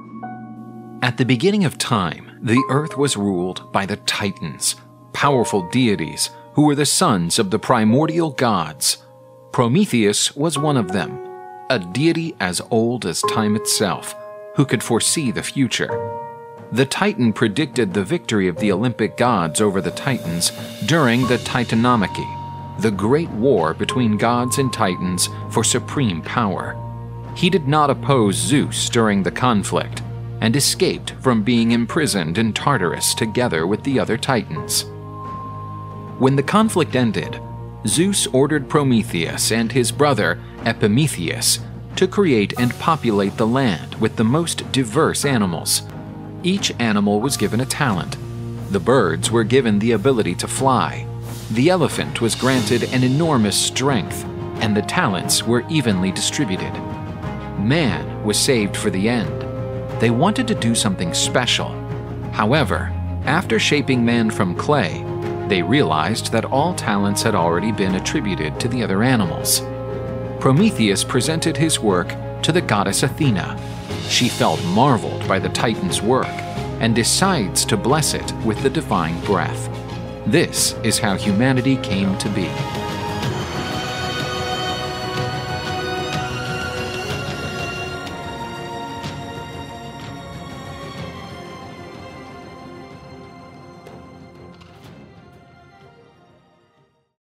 At the beginning of time, the earth was ruled by the Titans, powerful deities who were the sons of the primordial gods. Prometheus was one of them, a deity as old as time itself, who could foresee the future. The Titan predicted the victory of the Olympic gods over the Titans during the Titanomachy, the great war between gods and Titans for supreme power. He did not oppose Zeus during the conflict, and escaped from being imprisoned in Tartarus together with the other Titans. When the conflict ended, Zeus ordered Prometheus and his brother Epimetheus to create and populate the land with the most diverse animals. Each animal was given a talent. The birds were given the ability to fly. The elephant was granted an enormous strength, and the talents were evenly distributed. Man was saved for the end. They wanted to do something special. However, after shaping man from clay, they realized that all talents had already been attributed to the other animals. Prometheus presented his work to the goddess Athena. She felt marveled by the Titan's work and decides to bless it with the divine breath. This is how humanity came to be.